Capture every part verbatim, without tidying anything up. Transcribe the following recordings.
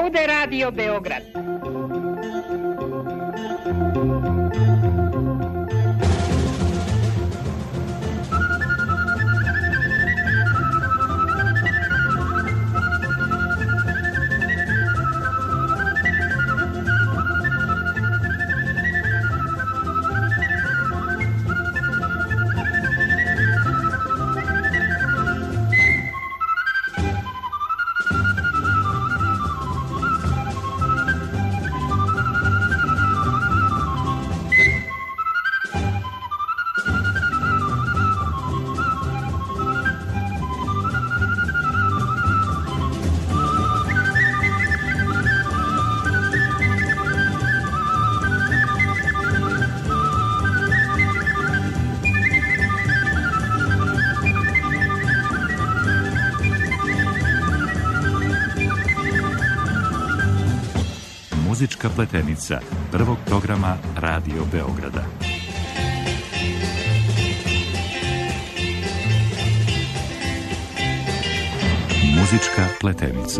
Ovde Radio Beograd. Muzička pletenica prvog programa Radio Beograda. Muzička pletenica.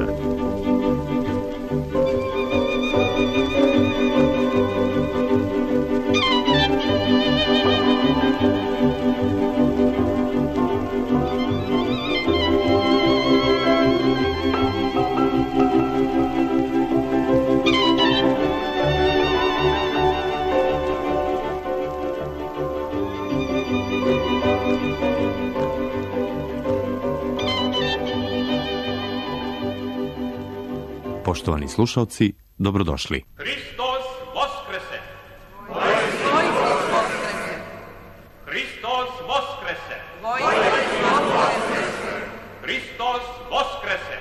Poštovani slušalci, dobrodošli. Hristos Voskrese! Hristos Voskrese! Hristos Voskrese!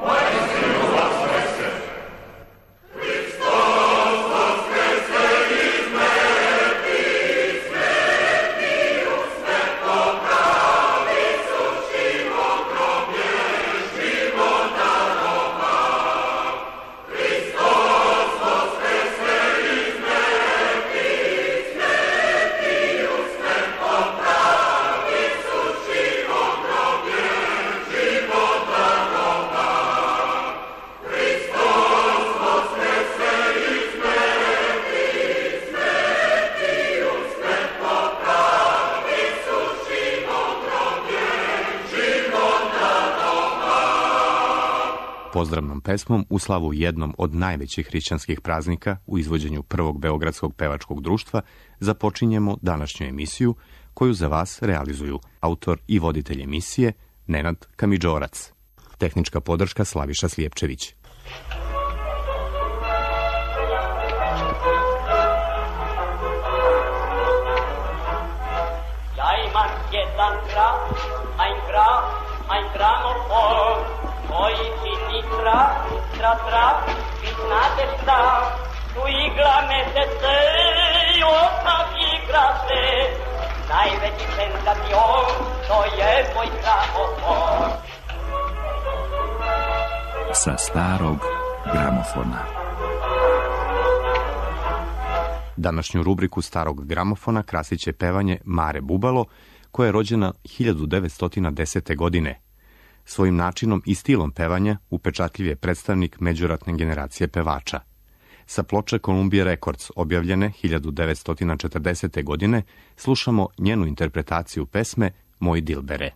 Pozdravnom pesmom u slavu jednom od najvećih hrišćanskih praznika u izvođenju prvog Beogradskog pevačkog društva započinjemo današnju emisiju koju za vas realizuju autor i voditelj emisije Nenad Kamidžorac. Tehnička podrška Slaviša Slijepčević. Ja imam jedan graf, ein graf, ein gramofon, koji čini tra, tra, tra, vi znate šta, tu igla mesece i osam igra se, najveći senzacion, to je moj gramofon. Sa starog gramofona. Današnju rubriku starog gramofona krasit će pevanje Mare Bubalo, koja je rođena hiljadu devetsto desete. godine. Svojim načinom i stilom pevanja upečatljiv je predstavnik međuratne generacije pevača. Sa ploče Columbia Records, objavljene hiljadu devetsto četrdesete. godine, slušamo njenu interpretaciju pesme Moj Dilbere.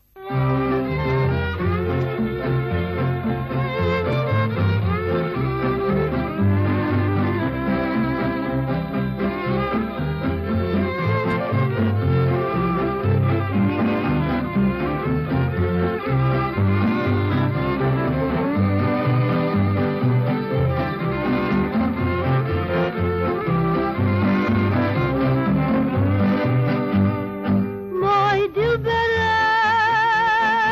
Moj dilbere,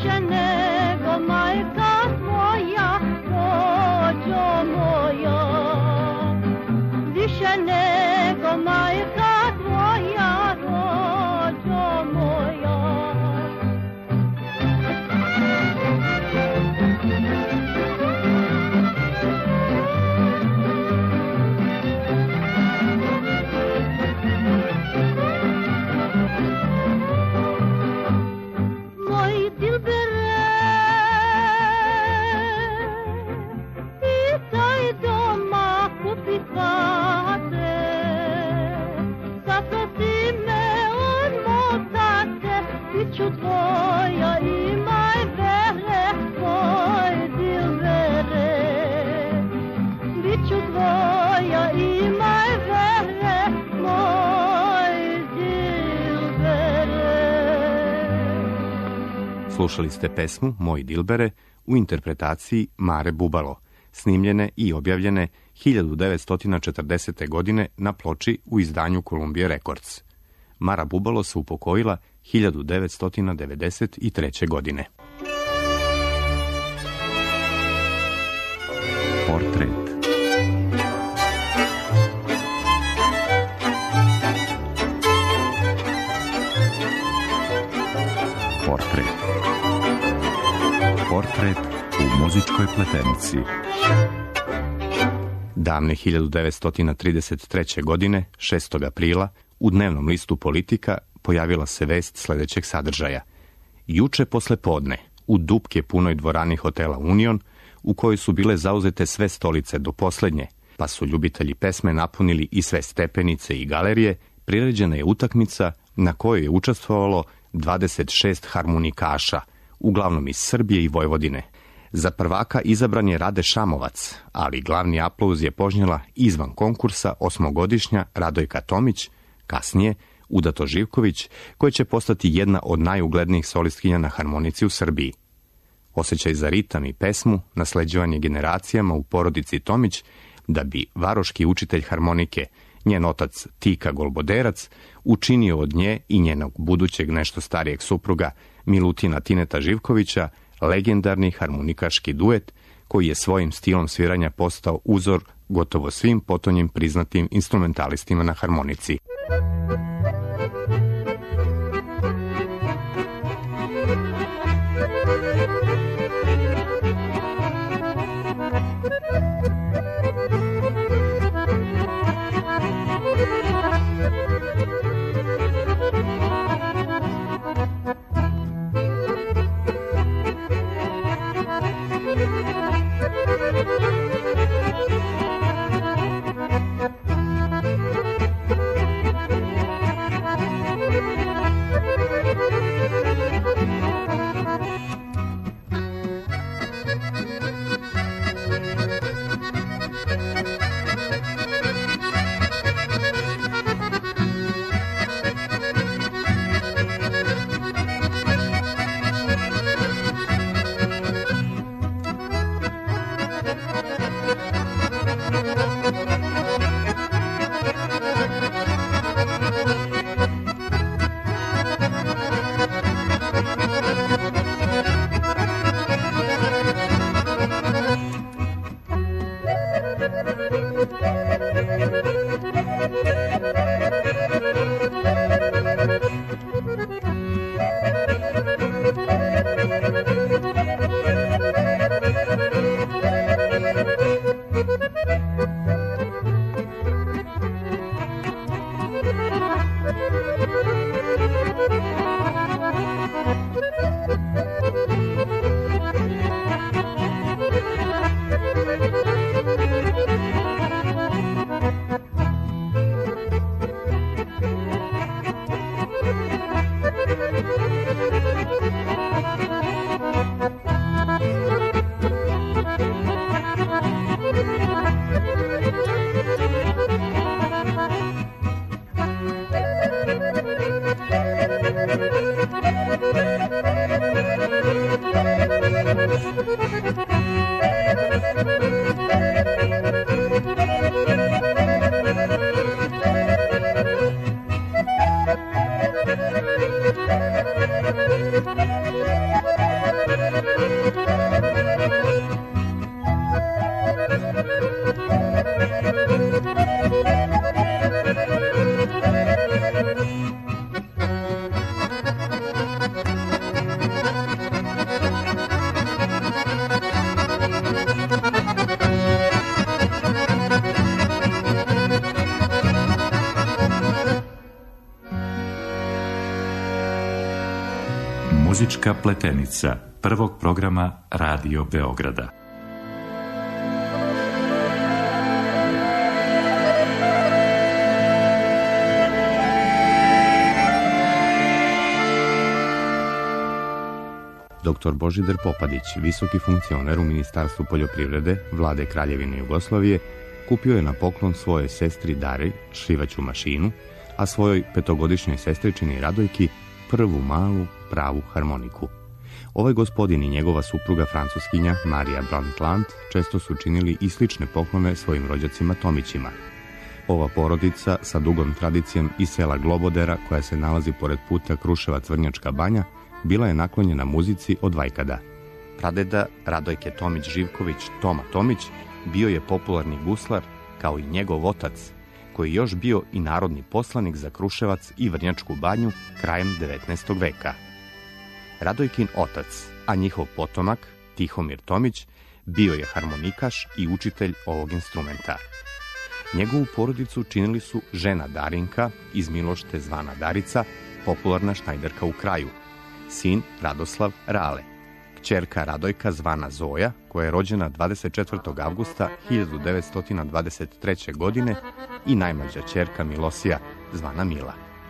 više nego majka tvoja, rođo moja. Više nego majka tvoja, rođo moja. Moj dilbere, pitaj doma kupi sate, zaprati me od motate, bit ću tvoja, imaj vere, moj dilbere. Bit ću tvoja, imaj vere, moj dilbere. Slušali ste pesmu Moj Dilbere u interpretaciji Mare Bubalo, snimljene i objavljene hiljadu devetsto četrdesete. godine na ploči u izdanju Columbia Records. Mara Bubalo se upokojila hiljadu devetsto devedeset treće. godine. Portret. Portret. Portret u muzičkoj pletenici. Davne hiljadu devetsto trideset treće. godine, šestog aprila, u dnevnom listu Politika pojavila se vest sledećeg sadržaja. Juče posle podne, u dupke punoj dvorani hotela Union, u kojoj su bile zauzete sve stolice do poslednje, pa su ljubitelji pesme napunili i sve stepenice i galerije, priređena je utakmica na kojoj je učestvovalo dvadeset šest harmonikaša, uglavnom iz Srbije i Vojvodine. Za prvaka izabran je Rade Šamovac, ali glavni aplauz je požnjela izvan konkursa osmogodišnja Radojka Tomić, kasnije Udato Živković, koja će postati jedna od najuglednijih solistkinja na harmonici u Srbiji. Osjećaj za ritam i pesmu, nasleđivanje generacijama u porodici Tomić, da bi varoški učitelj harmonike, njen otac Tika Golboderac, učinio od nje i njenog budućeg nešto starijeg supruga Milutina Tineta Živkovića legendarni harmonikaški duet koji je svojim stilom sviranja postao uzor gotovo svim potonjim priznatim instrumentalistima na harmonici. Muzička pletenica prvog programa Radio Beograda. doktor Božidar Popadić, visoki funkcioner u Ministarstvu poljoprivrede Vlade Kraljevine Jugoslavije, kupio je na poklon svojoj sestri Dari šivaću mašinu, a svojoj petogodišnjoj sestričini Radojki prvu malu pravu harmoniku. Ovaj gospodin i njegova supruga francuskinja Marija Brundtland često su činili i slične poklone svojim rođacima Tomićima. Ova porodica sa dugom tradicijom iz sela Globodera, koja se nalazi pored puta Kruševac-Vrnjačka Banja, bila je naklonjena muzici od vajkada. Pradeda Radojke Tomić-Živković, Toma Tomić, bio je popularni guslar, kao i njegov otac, koji je još bio i narodni poslanik za Kruševac i Vrnjačku Banju krajem devetnaestog veka. Radojkin otac, a njihov potomak, Tihomir Tomić, bio je harmonikaš i učitelj ovog instrumenta. Njegovu porodicu činili su žena Darinka iz Milošte zvana Darica, popularna šnajderka u kraju, sin Radoslav Rale, kćerka Radojka zvana Zoja, koja je rođena dvadeset četvrtog avgusta hiljadu devetsto dvadeset treće. godine, i najmlađa ćerka Milosija zvana Mila.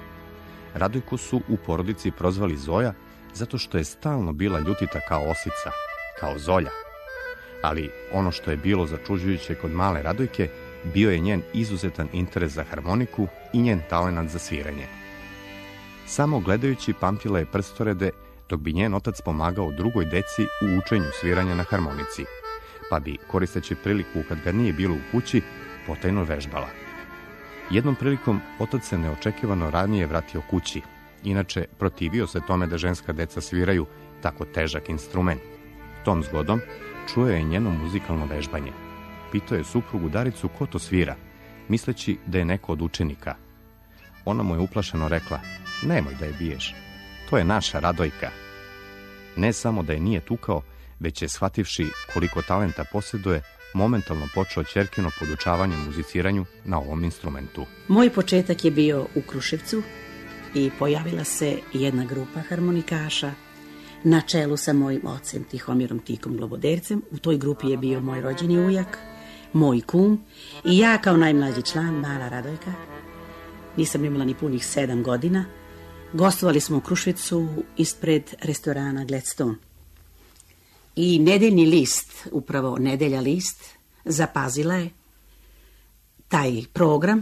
Radojku su u porodici prozvali Zoja zato što je stalno bila ljutita kao osica, kao Zolja. Ali ono što je bilo začuđujuće kod male Radojke bio je njen izuzetan interes za harmoniku i njen talenat za sviranje. Samo gledajući pamtila je prstorede, dok bi njen otac pomagao drugoj deci u učenju sviranja na harmonici, pa bi, koristeći priliku kad ga nije bilo u kući, potajno vežbala. Jednom prilikom otac se neočekivano ranije vratio kući, inače protivio se tome da ženska deca sviraju tako težak instrument. Tom zgodom čuo je njeno muzikalno vežbanje. Pitao je suprugu Daricu ko to svira, misleći da je neko od učenika. Ona mu je uplašeno rekla: nemoj da je biješ, to je naša Radojka. Ne samo da je nije tukao, već je, shvativši koliko talenta posjeduje, momentalno počeo ćerkino podučavanje muziciranju na ovom instrumentu. Moj početak je bio u Kruševcu i pojavila se jedna grupa harmonikaša na čelu sa mojim ocem Tihomirom Tikom Globodercem. U toj grupi je bio moj rođeni ujak, moj kum i ja kao najmlađi član, mala Radojka. Nisam imala ni punih sedam godina. Gostovali smo u Kruševcu ispred restorana Gladstone. I nedeljni list, upravo Nedelja list, zapazila je taj program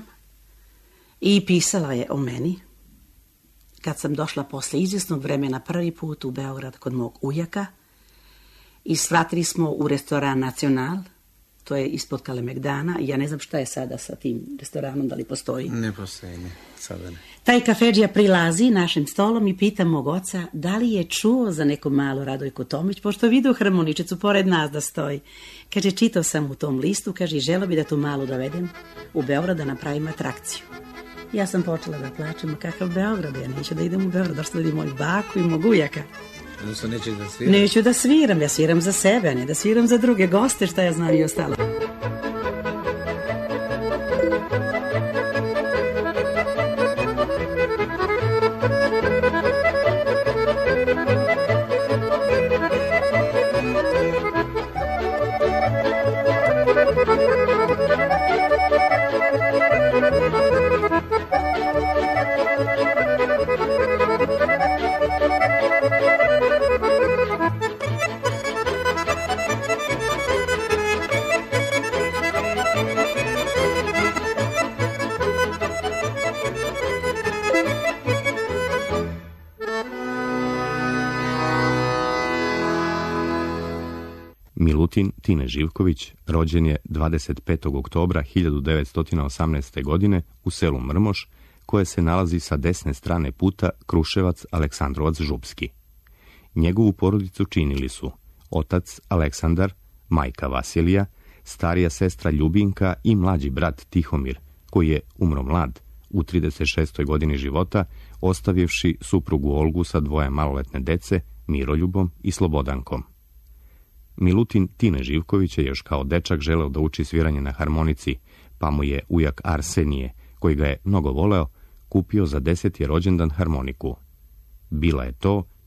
i pisala je o meni. Kad sam došla posle izvjesnog vremena prvi put u Beograd kod mog ujaka i svratili smo u restoran Nacional, to je ispod Kalemegdana. Ja ne znam šta je sada sa tim restoranom, da li postoji. Ne postoji, ne. Sada ne. Taj kafedžija prilazi našim stolom i pita mog oca da li je čuo za neku malu Radojku Tomić, pošto vidio harmoničicu pored nas da stoji. Kaže, čitao sam u tom listu, kaže, želeo bi da tu malu dovedem u Beograd da napravim atrakciju. Ja sam počela da plačem, kakav Beograd, ja neću da idem u Beograd, došla da vidim moju baku i mog ujaka. Odnosno nećeš da sviram? Neću da sviram, ja sviram za sebe, a ne da sviram za druge goste, šta ja znam i ostalo. Milutin Tine Živković rođen je dvadeset petog oktobra hiljadu devetsto osamnaeste. godine u selu Mrmoš, koje se nalazi sa desne strane puta Kruševac-Aleksandrovac-Župski. Njegovu porodicu činili su otac Aleksandar, majka Vasilija, starija sestra Ljubinka i mlađi brat Tihomir, koji je umro mlad u trideset šestoj godini života, ostavivši suprugu Olgu sa dvoje maloletne dece, Miroljubom i Slobodankom. Milutin Tine Živković je još kao dečak želeo da uči sviranje na harmonici, pa mu je ujak Arsenije, koji ga je mnogo voleo, kupio za deseti rođendan harmoniku. Bila je to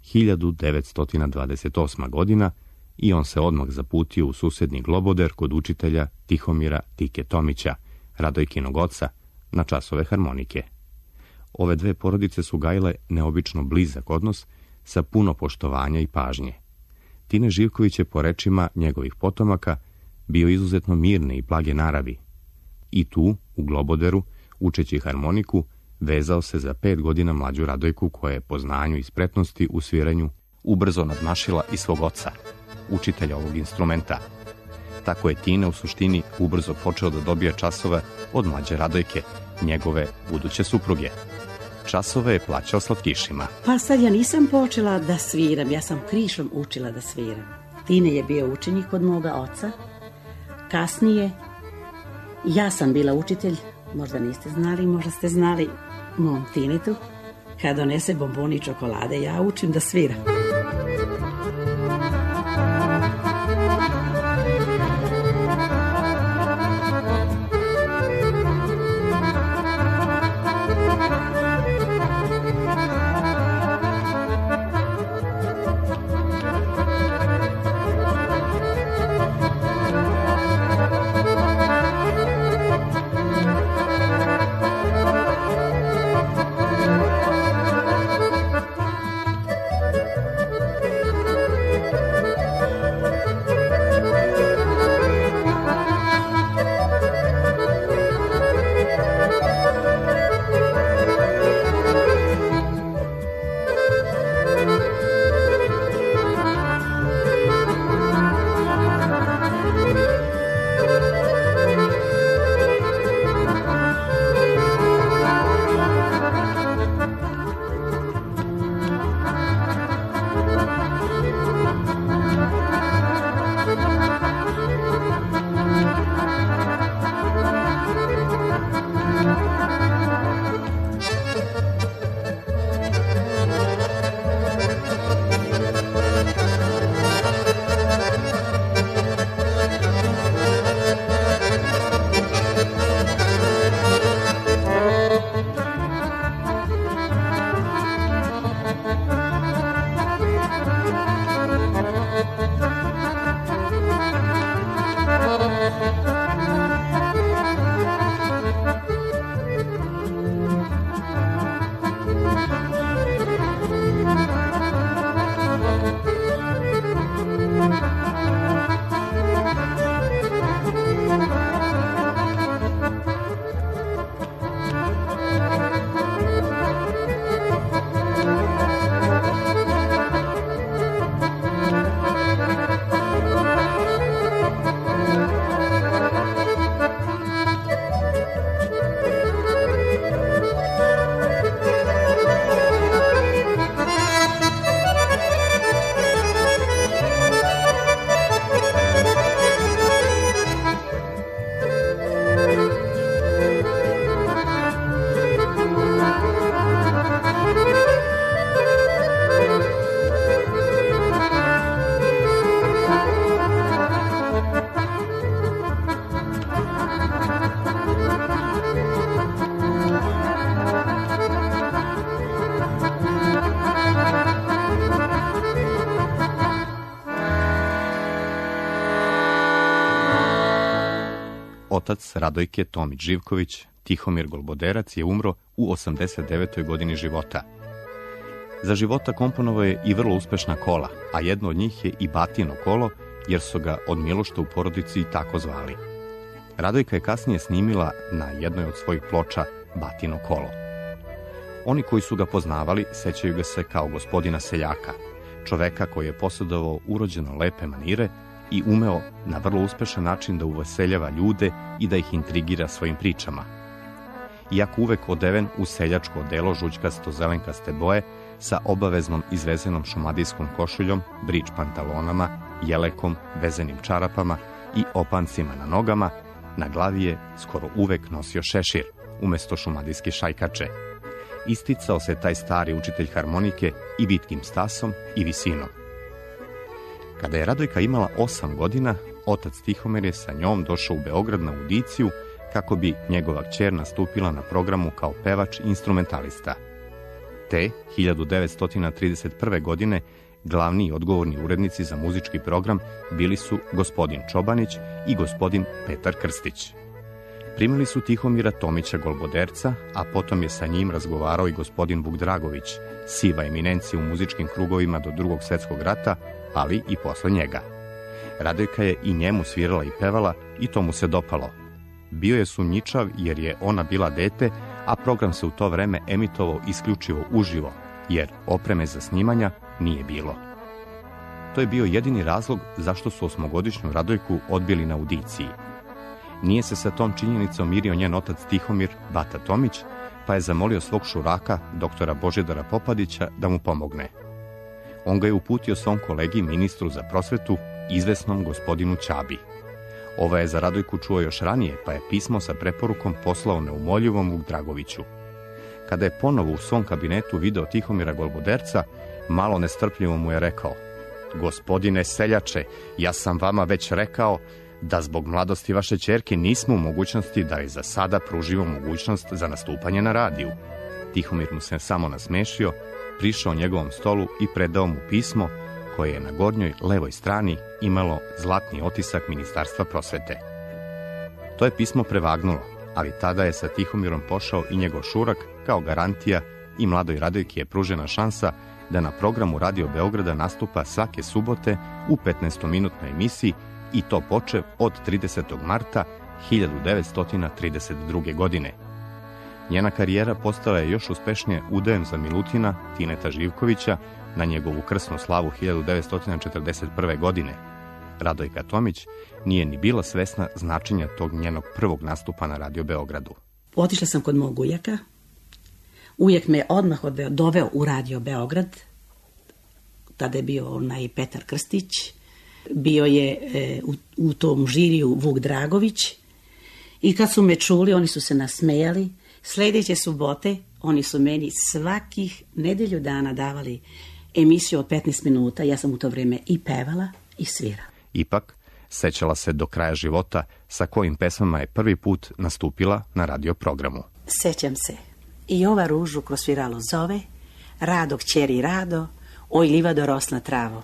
hiljadu devetsto dvadeset osma godina i on se odmah zaputio u susedni Globoder kod učitelja Tihomira Tike Tomića, Radojkinog oca, na časove harmonike. Ove dve porodice su gajile neobično blizak odnos sa puno poštovanja i pažnje. Tine Živković je, po rečima njegovih potomaka, bio izuzetno mirne i blage naravi. I tu, u Globoderu, učeći harmoniku, vezao se za pet godina mlađu Radojku, koja je po znanju i spretnosti u sviranju ubrzo nadmašila i svog oca, učitelja ovog instrumenta. Tako je Tine u suštini ubrzo počeo da dobija časove od mlađe Radojke, njegove buduće supruge. Časove je plaćao slatkišima. Pa sad ja nisam počela da sviram, ja sam krišom učila da sviram. Tine je bio učenik kod moga oca. Kasnije, ja sam bila učitelj, možda niste znali, možda ste znali, mom Tinetu. Kad donese bomboni i čokolade, ja učim da sviram. Otac Radojke Tomić Živković, Tihomir Golboderac, je umro u osamdeset devetoj godini života. Za života komponovao je i vrlo uspešna kola, a jedno od njih je i Batino kolo, jer su ga od milošta u porodici tako zvali. Radojka je kasnije snimila na jednoj od svojih ploča Batino kolo. Oni koji su ga poznavali sećaju ga se kao gospodina seljaka, čoveka koji je posjedovao urođeno lepe manire i umeo na vrlo uspešan način da uveseljava ljude i da ih intrigira svojim pričama. Iako uvek odeven u seljačko odelo žućkasto-zelenkaste boje, sa obaveznom izvezenom šumadijskom košuljom, brič pantalonama, jelekom, vezenim čarapama i opancima na nogama, na glavi je skoro uvek nosio šešir, umesto šumadijske šajkače. Isticao se taj stari učitelj harmonike i vitkim stasom i visinom. Kada je Radojka imala osam godina, otac Tihomir je sa njom došao u Beograd na audiciju kako bi njegova kćer nastupila na programu kao pevač instrumentalista. Te hiljadu devetsto trideset prve. godine glavni i odgovorni urednici za muzički program bili su gospodin Čobanić i gospodin Petar Krstić. Primili su Tihomira Tomića Golboderca, a potom je sa njim razgovarao i gospodin Vuk Dragović, siva eminencija u muzičkim krugovima do Drugog svjetskog rata, ali i posle njega. Radojka je i njemu svirala i pevala i to mu se dopalo. Bio je sumnjičav jer je ona bila dete, a program se u to vreme emitovao isključivo uživo, jer opreme za snimanja nije bilo. To je bio jedini razlog zašto su osmogodišnju Radojku odbili na audiciji. Nije se sa tom činjenicom mirio njen otac Tihomir Bata Tomić, pa je zamolio svog šuraka, doktora Božidara Popadića, da mu pomogne. On ga je uputio svom kolegi, ministru za prosvetu, izvesnom gospodinu Ćabi. Ova je za Radojku čuo još ranije, pa je pismo sa preporukom poslao neumoljivom Vuk Dragoviću. Kada je ponovo u svom kabinetu video Tihomira Golboderca, malo nestrpljivo mu je rekao: "Gospodine seljače, ja sam vama već rekao da zbog mladosti vaše ćerke nismo u mogućnosti da joj za sada pružimo mogućnost za nastupanje na radiju." Tihomir mu se samo nasmešio, prišao njegovom stolu i predao mu pismo koje je na gornjoj levoj strani imalo zlatni otisak Ministarstva prosvete. To je pismo prevagnulo, ali tada je sa Tihomirom pošao i njegov šurak kao garantija i mladoj Radojki je pružena šansa da na programu Radio Beograda nastupa svake subote u petnaestominutnoj emisiji i to počev od tridesetog marta hiljadu devetsto trideset druge. godine. Njena karijera postala je još uspešnije udajem za Milutina Tineta Živkovića na njegovu krsnu slavu hiljadu devetsto četrdeset prve. godine. Radojka Tomić nije ni bila svesna značenja tog njenog prvog nastupa na Radio Beogradu. Otišla sam kod mog ujaka. Ujak me odmah odveo, doveo u Radio Beograd. Tada je bio onaj Petar Krstić. Bio je e, u, u tom žiriju Vuk Dragović. I kad su me čuli, oni su se nasmejali. Sljedeće subote oni su meni svakih nedelju dana davali emisiju od petnaest minuta. Ja sam u to vrijeme i pevala i svirala. Ipak, sećala se do kraja života sa kojim pesmama je prvi put nastupila na radio programu. Sećam se. I ova ružu kroz sviralo zove, Rado kćeri Rado, oj livado rosna travo.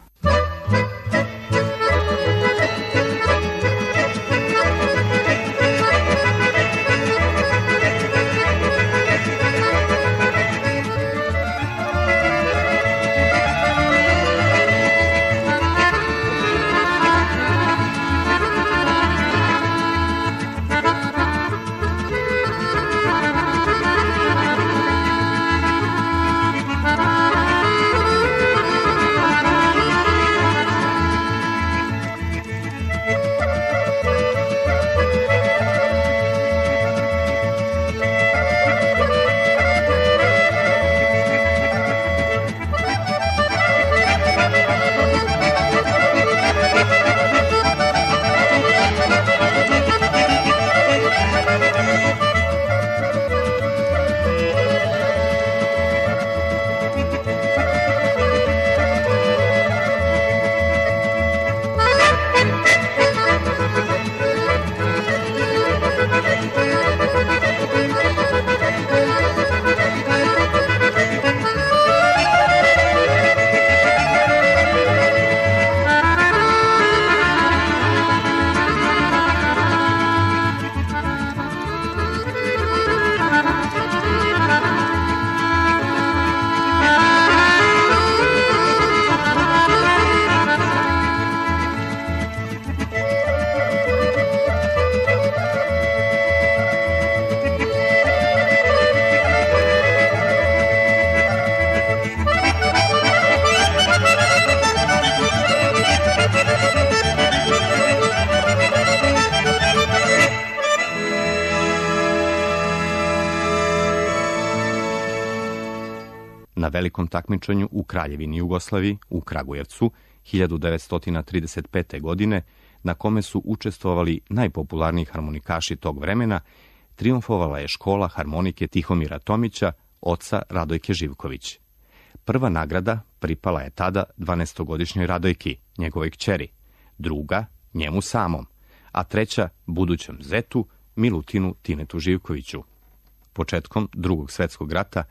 Na velikom takmičenju u Kraljevini Jugoslaviji u Kragujevcu hiljadu devetsto trideset pete. godine, na kome su učestvovali najpopularniji harmonikaši tog vremena, trijumfovala je škola harmonike Tihomira Tomića, oca Radojke Živković. Prva nagrada pripala je tada dvanaestogodišnjoj Radojki, njegovoj kćeri, druga njemu samom, a treća budućem zetu Milutinu Tinetu Živkoviću. Početkom Drugog svjetskog rata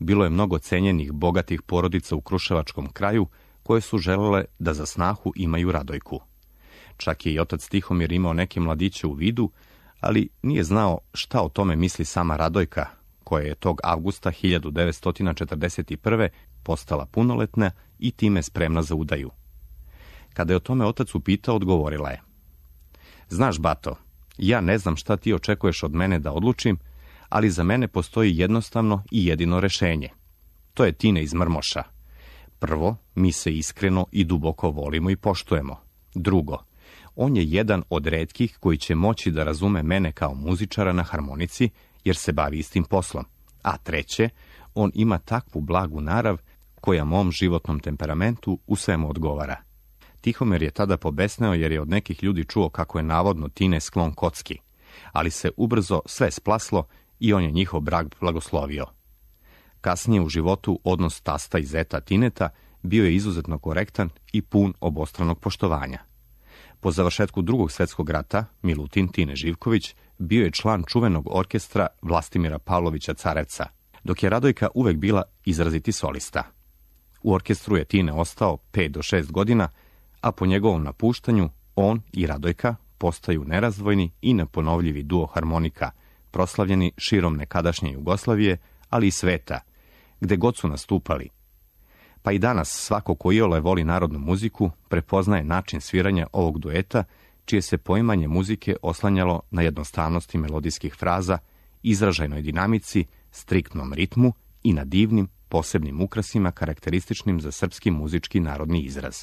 bilo je mnogo cenjenih, bogatih porodica u kruševačkom kraju koje su želele da za snahu imaju Radojku. Čak je i otac Tihomir imao neke mladiće u vidu, ali nije znao šta o tome misli sama Radojka, koja je tog avgusta hiljadu devetsto četrdeset prve. postala punoletna i time spremna za udaju. Kada je o tome otac upitao, odgovorila je: Znaš, bato, ja ne znam šta ti očekuješ od mene da odlučim, ali za mene postoji jednostavno i jedino rešenje. To je Tine iz Mrmoša. Prvo, mi se iskreno i duboko volimo i poštujemo. Drugo, on je jedan od retkih koji će moći da razume mene kao muzičara na harmonici, jer se bavi istim poslom. A treće, on ima takvu blagu narav koja mom životnom temperamentu u svemu odgovara. Tihomir je tada pobesneo jer je od nekih ljudi čuo kako je navodno Tine sklon kocki, ali se ubrzo sve splaslo i on je njihov brak blagoslovio. Kasnije u životu odnos tasta i zeta Tineta bio je izuzetno korektan i pun obostranog poštovanja. Po završetku Drugog svjetskog rata, Milutin Tine Živković bio je član čuvenog orkestra Vlastimira Pavlovića Carevca, dok je Radojka uvek bila izraziti solista. U orkestru je Tine ostao pet do šest godina, a po njegovom napuštanju on i Radojka postaju nerazdvojni i neponovljivi duo harmonika, proslavljeni širom nekadašnje Jugoslavije, ali i sveta, gde god su nastupali. Pa i danas svako ko iole voli narodnu muziku prepoznaje način sviranja ovog dueta, čije se poimanje muzike oslanjalo na jednostavnosti melodijskih fraza, izražajnoj dinamici, striktnom ritmu i na divnim, posebnim ukrasima karakterističnim za srpski muzički narodni izraz.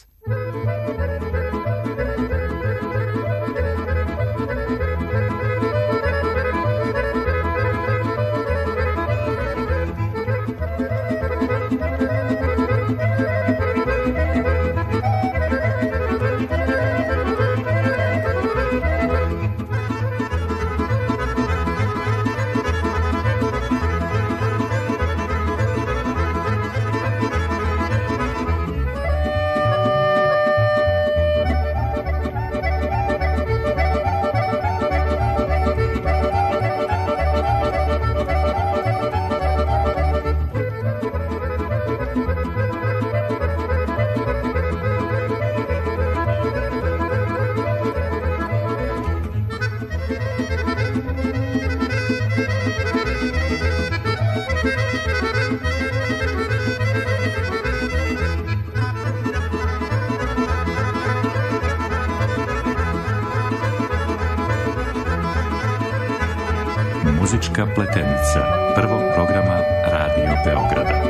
Muzička pletenica prvog programa Radio Beograda.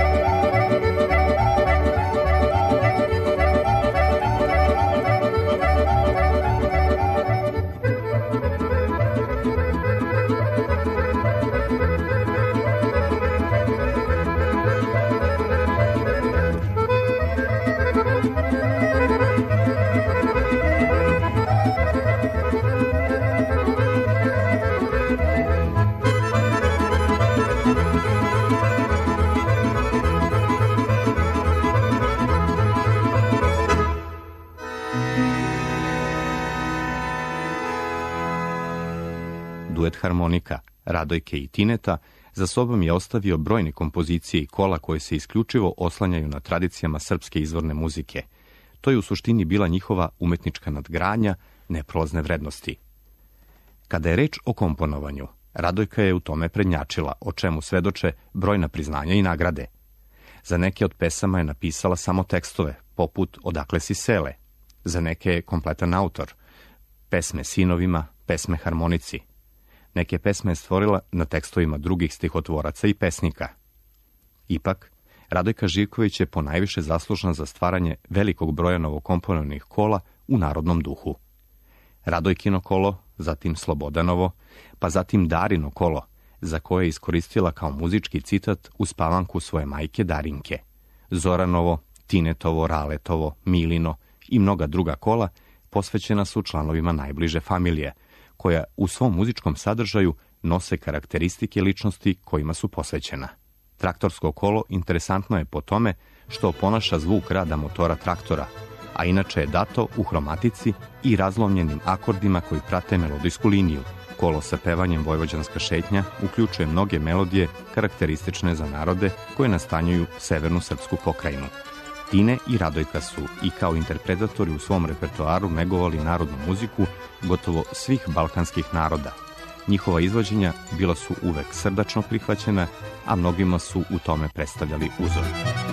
Duet harmonika Radojke i Tineta za sobom je ostavio brojne kompozicije i kola koje se isključivo oslanjaju na tradicijama srpske izvorne muzike. To je u suštini bila njihova umetnička nadgradnja, neprolazne vrednosti. Kada je reč o komponovanju, Radojka je u tome prednjačila, o čemu svedoče brojna priznanja i nagrade. Za neke od pesama je napisala samo tekstove, poput Odakle si sele. Za neke je kompletan autor, pesme sinovima, pesme harmonici. Neke pesme je stvorila na tekstovima drugih stihotvoraca i pesnika. Ipak, Radojka Živković je ponajviše zaslužna za stvaranje velikog broja novokomponovanih kola u narodnom duhu. Radojkino kolo, zatim Slobodanovo, pa zatim Darino kolo, za koje je iskoristila kao muzički citat uspavanku svoje majke Darinke. Zoranovo, Tinetovo, Raletovo, Milino i mnoga druga kola posvećena su članovima najbliže familije, koja u svom muzičkom sadržaju nose karakteristike ličnosti kojima su posvećena. Traktorsko kolo interesantno je po tome što oponaša zvuk rada motora traktora, a inače je dato u hromatici i razlomljenim akordima koji prate melodijsku liniju. Kolo sa pevanjem Vojvođanska šetnja uključuje mnoge melodije karakteristične za narode koje nastanjuju severnu srpsku pokrajinu. Tine i Radojka su i kao interpretatori u svom repertoaru negovali narodnu muziku gotovo svih balkanskih naroda. Njihova izvođenja bila su uvek srdačno prihvaćena, a mnogima su u tome predstavljali uzor.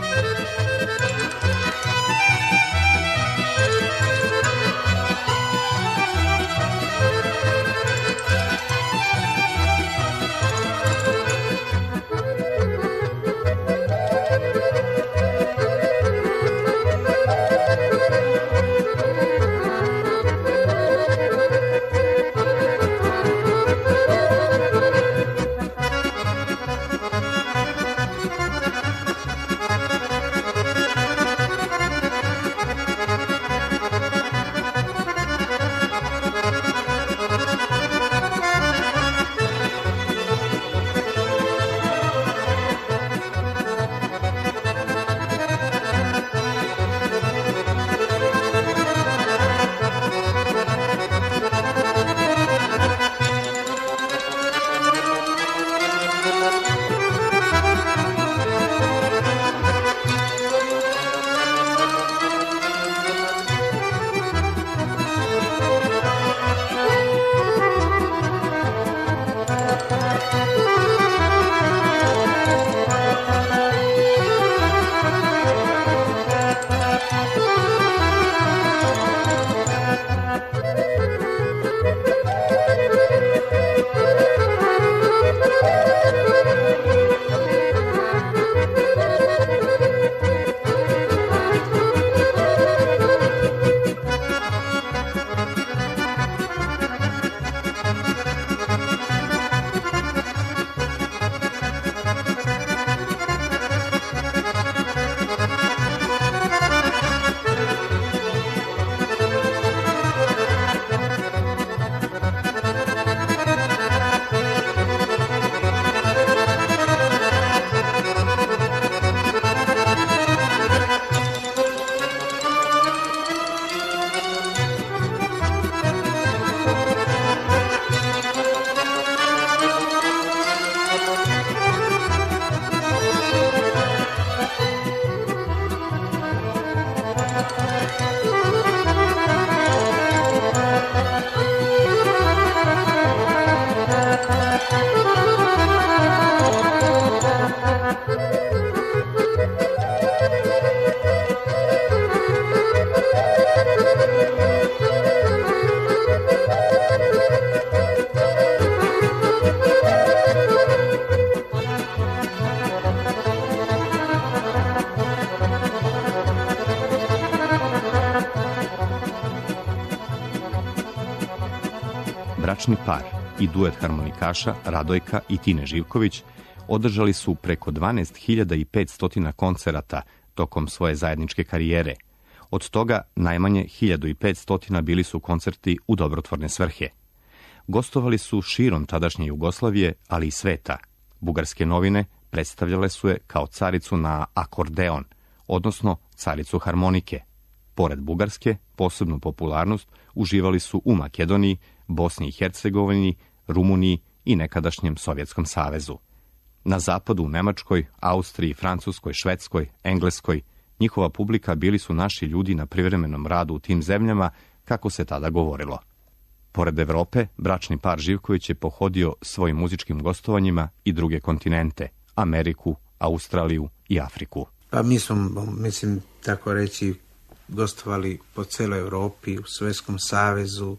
Bračni par i duet harmonikaša Radojka i Tine Živković održali su preko dvanaest hiljada petsto koncerata tokom svoje zajedničke karijere. Od toga najmanje hiljadu petsto bili su koncerti u dobrotvorne svrhe. Gostovali su širom tadašnje Jugoslavije, ali i sveta. Bugarske novine predstavljale su je kao caricu na akordeon, odnosno caricu harmonike. Pored Bugarske, posebnu popularnost uživali su u Makedoniji, Bosni i Hercegovini, Rumuniji i nekadašnjem Sovjetskom savezu. Na zapadu u Nemačkoj, Austriji, Francuskoj, Švedskoj, Engleskoj, njihova publika bili su naši ljudi na privremenom radu u tim zemljama, kako se tada govorilo. Pored Evrope, bračni par Živković je pohodio svojim muzičkim gostovanjima i druge kontinente, Ameriku, Australiju i Afriku. Pa mi smo, mislim, tako reći, gostovali po celoj Evropi, u Sovjetskom savezu,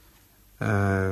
e,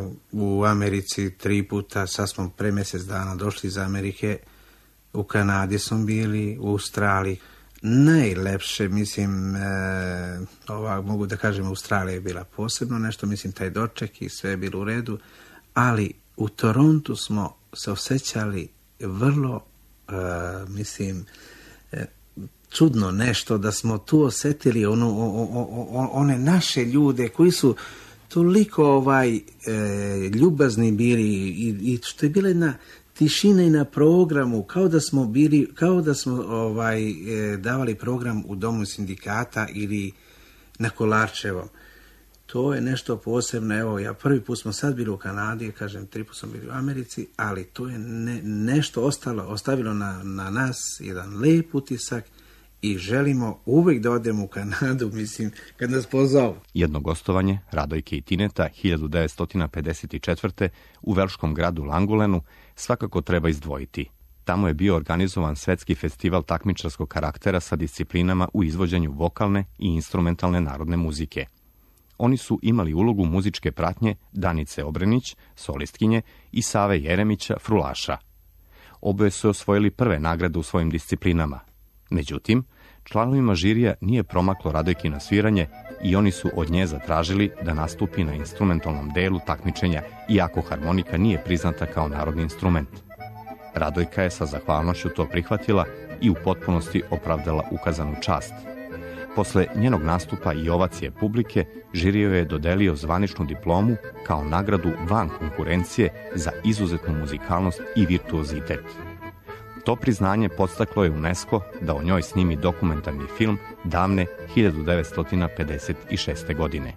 u Americi tri puta, sad smo pre mjesec dana došli iz Amerike, u Kanadi smo bili, u Australiji. Najlepše, mislim, e, ova, mogu da kažem, Australija je bila posebno nešto, mislim, taj doček i sve je bilo u redu, ali u Torontu smo se osjećali vrlo, e, mislim, e, čudno nešto, da smo tu osjetili ono, o, o, o, one naše ljude koji su toliko ovaj, e, ljubazni bili i, i što je bila jedna tišina i na programu, kao da smo bili, kao da smo ovaj, e, davali program u domu sindikata ili na Kolarčevom. To je nešto posebno. Evo, ja prvi put smo sad bili u Kanadi, kažem, tri put smo bili u Americi, ali to je ne, nešto ostalo, ostavilo na, na nas jedan lijep utisak i želimo uvijek da odemo u Kanadu, mislim, kad nas pozovu. Jedno gostovanje Radojke i Tineta hiljadu devetsto pedeset četvrte. u velškom gradu Langulenu svakako treba izdvojiti. Tamo je bio organizovan svetski festival takmičarskog karaktera sa disciplinama u izvođenju vokalne i instrumentalne narodne muzike. Oni su imali ulogu muzičke pratnje Danice Obrenić, solistkinje, i Save Jeremića, frulaša. Oboje su osvojili prve nagrade u svojim disciplinama. Međutim, članovima žirija nije promaklo Radojkino sviranje i oni su od nje zatražili da nastupi na instrumentalnom delu takmičenja, iako harmonika nije priznata kao narodni instrument. Radojka je sa zahvalnošću to prihvatila i u potpunosti opravdala ukazanu čast. Posle njenog nastupa i ovacije publike, žiri joj je dodelio zvaničnu diplomu kao nagradu van konkurencije za izuzetnu muzikalnost i virtuozitet. To priznanje podstaklo je UNESCO da o njoj snimi dokumentarni film davne hiljadu devetsto pedeset šeste. godine.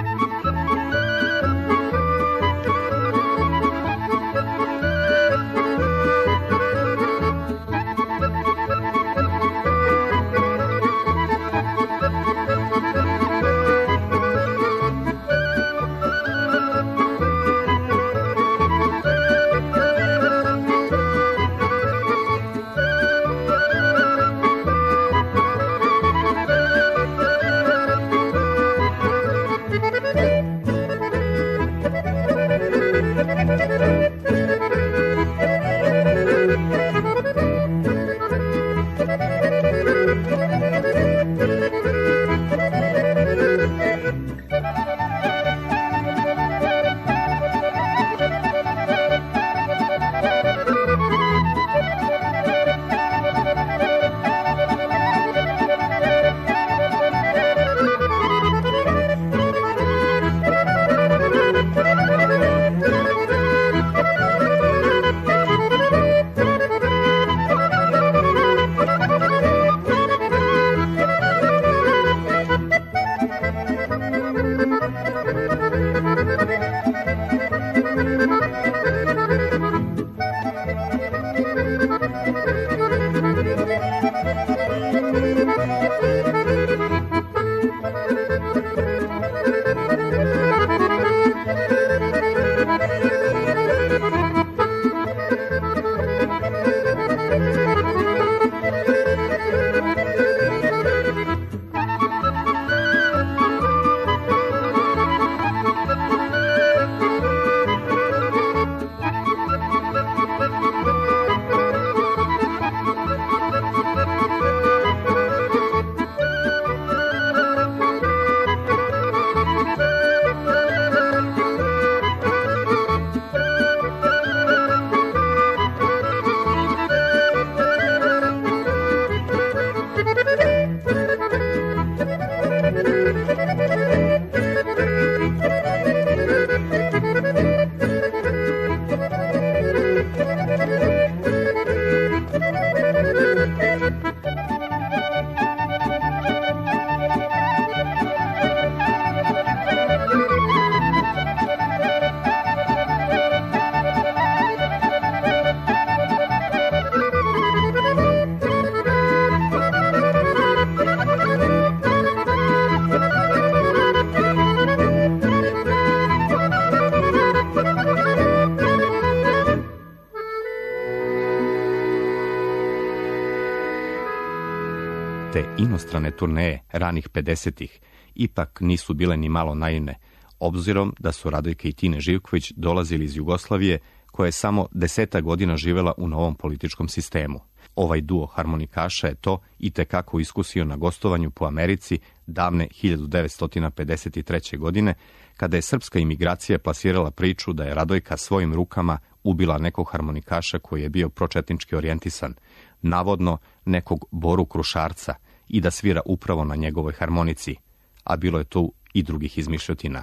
Te inostrane turneje ranih pedesetih ipak nisu bile ni malo naivne, obzirom da su Radojka i Tine Živković dolazili iz Jugoslavije, koja je samo deseta godina živela u novom političkom sistemu. Ovaj duo harmonikaša je to i tekako iskusio na gostovanju po Americi davne hiljadu devetsto pedeset treće. godine, kada je srpska imigracija plasirala priču da je Radojka svojim rukama ubila nekog harmonikaša koji je bio pročetnički orijentisan, navodno nekog Boru Krušarca, i da svira upravo na njegovoj harmonici, a bilo je tu i drugih izmišljotina.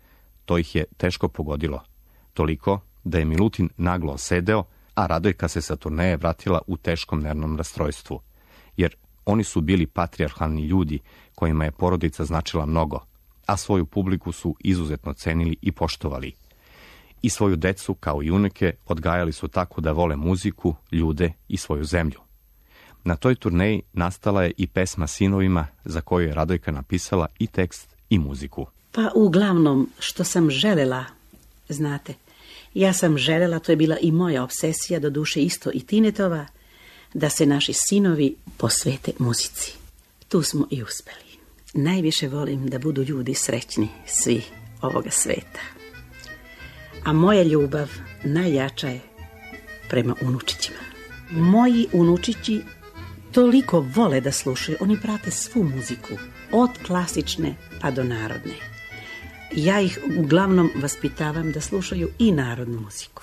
To ih je teško pogodilo, toliko da je Milutin naglo sedeo, a Radojka se sa turneje vratila u teškom nervnom rastrojstvu, jer Oni su bili patrijarhalni ljudi kojima je porodica značila mnogo, a svoju publiku su izuzetno cenili i poštovali. I svoju decu, kao i unuke, odgajali su tako da vole muziku, ljude i svoju zemlju. Na toj turneji nastala je i pesma Sinovima, za koju je Radojka napisala i tekst i muziku. Pa uglavnom, što sam želela, znate, ja sam želela, to je bila i moja obsesija, do duše isto i Tinetova, da se naši sinovi posvete muzici. Tu smo i uspeli. Najviše volim da budu ljudi srećni, svi ovoga sveta. A moja ljubav najjača je prema unučićima. Moji unučići toliko vole da slušaju, oni prate svu muziku, od klasične pa do narodne. Ja ih uglavnom vaspitavam da slušaju i narodnu muziku.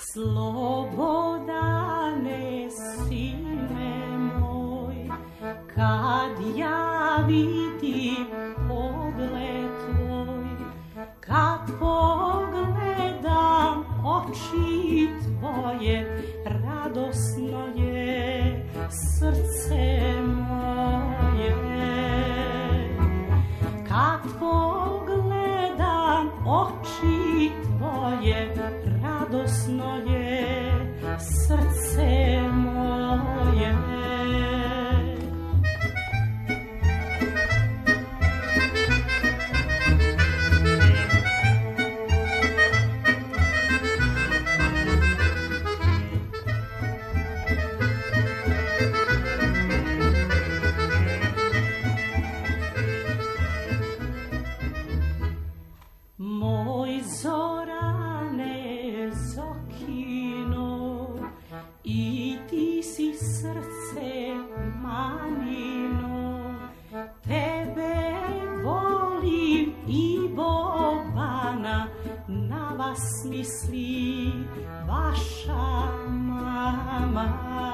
Slobodane, sine moj, kad ja vidim pogled tvoj, kad pogledam oči tvoje, radosno je srce moje. Kad pogledam oči tvoje, radosno je srce moje. Moj Zorane Zokino, i ti si srce manino, tebe volim i Bobana, na vas misli vaša mama.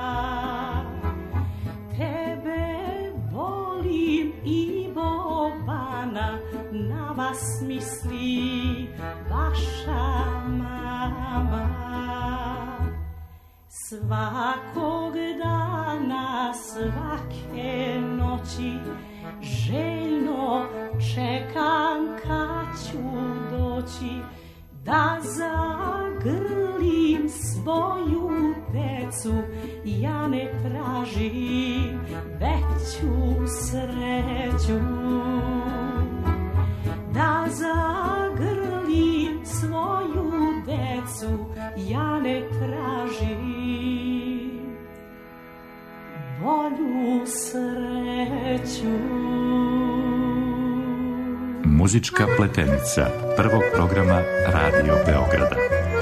Tebe volim i Bobana, na vas misli vaša mama. Svakog dana, svake noći, željno čekam kad ću doći, da zagrlim svoju decu. Ja ne tražim veću sreću, da zagrlim svoju decu. Ja ne tražim bolju sreću. Muzička pletenica prvog programa Radio Beograda.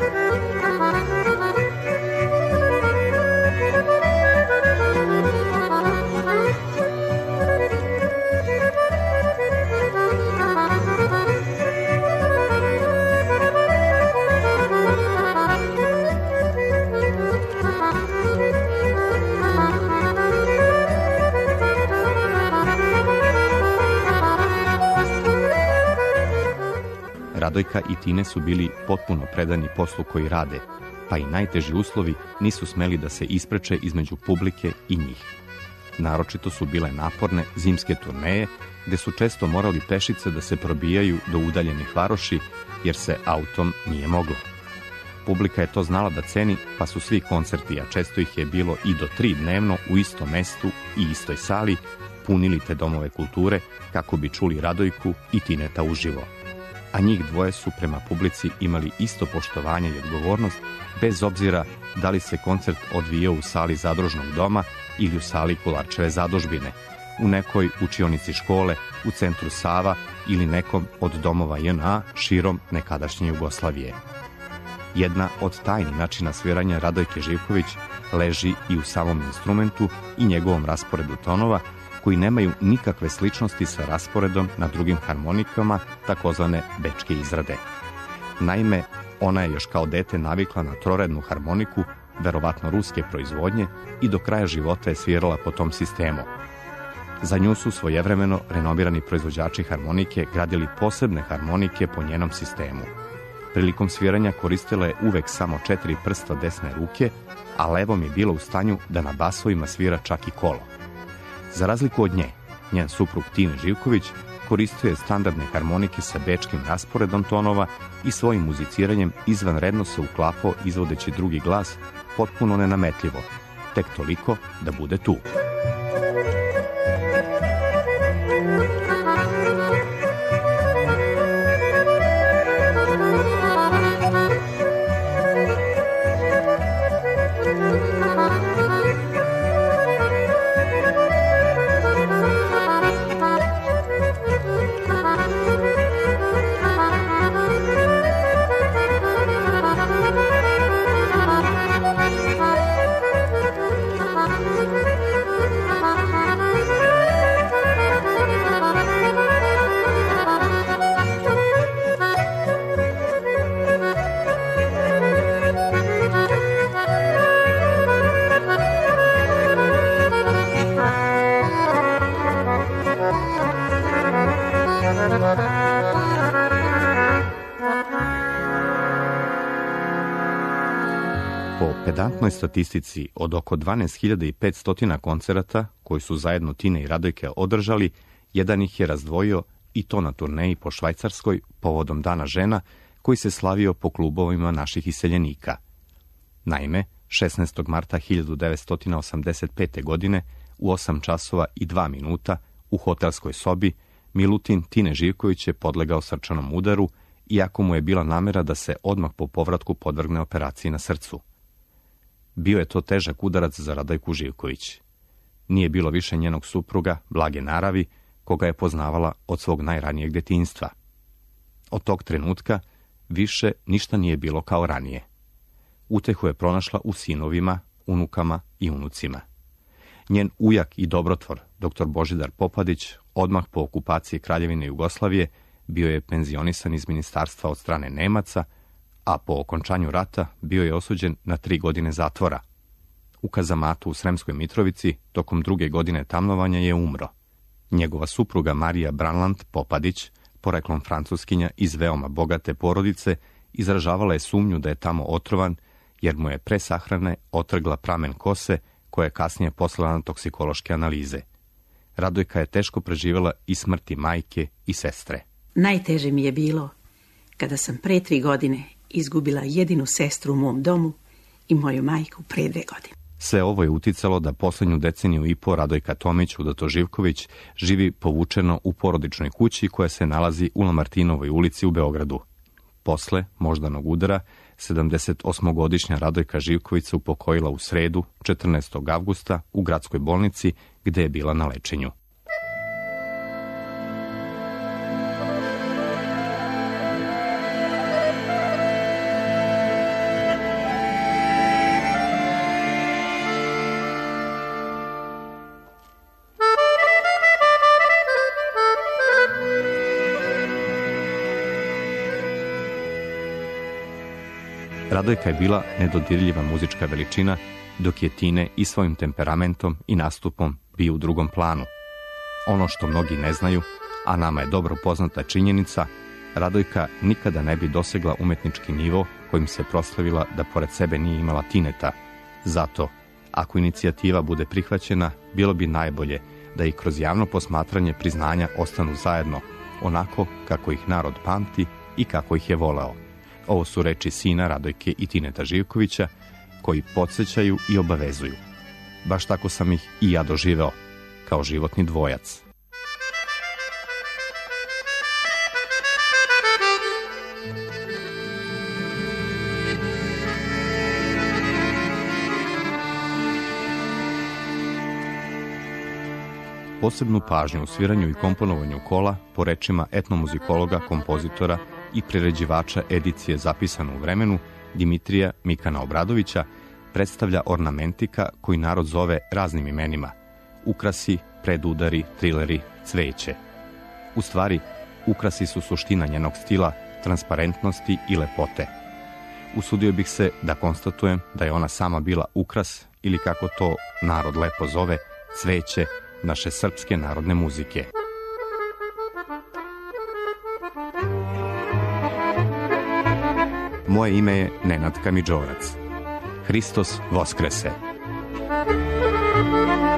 Radojka i Tine su bili potpuno predani poslu koji rade, pa i najteži uslovi nisu smeli da se ispreče između publike i njih. Naročito su bile naporne zimske turneje, gde su često morali pešice da se probijaju do udaljenih varoši, jer se autom nije moglo. Publika je to znala da ceni, pa su svi koncerti, a često ih je bilo i do tri dnevno u istom mestu i istoj sali, punili te domove kulture kako bi čuli Radojku i Tineta uživo. A njih dvoje su prema publici imali isto poštovanje i odgovornost, bez obzira da li se koncert odvijao u sali zadružnog doma ili u sali Kolarčeve zadužbine, u nekoj učionici škole, u centru Sava ili nekom od domova J N A širom nekadašnje Jugoslavije. Jedna od tajnih načina sviranja Radojke Živković leži i u samom instrumentu i njegovom rasporedu tonova, koji nemaju nikakve sličnosti sa rasporedom na drugim harmonikama, takozvane bečke izrade. Naime, ona je još kao dete navikla na trorednu harmoniku, verovatno ruske proizvodnje, i do kraja života je svirala po tom sistemu. Za nju su svojevremeno renomirani proizvođači harmonike gradili posebne harmonike po njenom sistemu. Prilikom sviranja koristila je uvek samo četiri prsta desne ruke, a levom je bila u stanju da na basovima svira čak i kolo. Za razliku od nje, njen suprug Tine Živković koristio je standardne harmonike sa bečkim rasporedom tonova i svojim muziciranjem izvanredno se uklapao izvodeći drugi glas potpuno nenametljivo, tek toliko da bude tu. Po pedantnoj statistici od oko dvanaest hiljada petsto koncerata koji su zajedno Tine i Radojka održali, jedan ih je razdvojio i to na turneji po Švajcarskoj povodom Dana žena koji se slavio po klubovima naših iseljenika. Naime, šesnaestog marta hiljadu devetsto osamdeset pete. godine u osam časova i dva minuta u hotelskoj sobi Milutin Tine Živković je podlegao srčanom udaru, iako mu je bila namera da se odmah po povratku podvrgne operaciji na srcu. Bio je to težak udarac za Radojku Živković. Nije bilo više njenog supruga, blage naravi, koga je poznavala od svog najranijeg detinjstva. Od tog trenutka više ništa nije bilo kao ranije. Utehu je pronašla u sinovima, unukama i unucima. Njen ujak i dobrotvor, doktor Božidar Popadić, odmah po okupaciji Kraljevine Jugoslavije, bio je penzionisan iz ministarstva od strane Nemaca, a po okončanju rata bio je osuđen na tri godine zatvora. U kazamatu u Sremskoj Mitrovici tokom druge godine tamnovanja je umro. Njegova supruga Marija Branland Popadić, poreklom Francuskinja iz veoma bogate porodice, izražavala je sumnju da je tamo otrovan, jer mu je pre sahrane otrgla pramen kose, koja je kasnije poslala na toksikološke analize. Radojka je teško preživjela i smrti majke i sestre. Najteže mi je bilo kada sam pre tri godine izgubila jedinu sestru u mom domu i moju majku pre dve godine. Sve ovo je uticalo da posljednju deceniju i po Radojka Tomić Udoto Živković živi povučeno u porodičnoj kući koja se nalazi u Lamartinovoj ulici u Beogradu. Posle moždanog udara, sedamdesetosmogodišnja Radojka Živković se upokojila u sredu, četrnaestog avgusta, u gradskoj bolnici gde je bila na lečenju. Radojka je bila nedodirljiva muzička veličina, dok je Tine i svojim temperamentom i nastupom bio u drugom planu. Ono što mnogi ne znaju, a nama je dobro poznata činjenica, Radojka nikada ne bi dosegla umetnički nivo kojim se proslavila da pored sebe nije imala Tineta. Zato, ako inicijativa bude prihvaćena, bilo bi najbolje da i kroz javno posmatranje priznanja ostanu zajedno, onako kako ih narod pamti i kako ih je voleo. Ovo su reči sina Radojke i Tineta Živkovića, koji podsjećaju i obavezuju. Baš tako sam ih i ja doživeo, kao životni dvojac. Posebnu pažnju u sviranju i komponovanju kola, po rečima etnomuzikologa, kompozitora i priređivača edicije Zapisano u vremenu, Dimitrija Mikana Obradovića, predstavlja ornamentika koji narod zove raznim imenima: ukrasi, predudari, trileri, cveće. U stvari, ukrasi su suština njenog stila, transparentnosti i lepote. Usudio bih se da konstatujem da je ona sama bila ukras, ili kako to narod lepo zove, cveće naše srpske narodne muzike. Moje ime je Nenad Kamidžorac. Hristos Voskrese!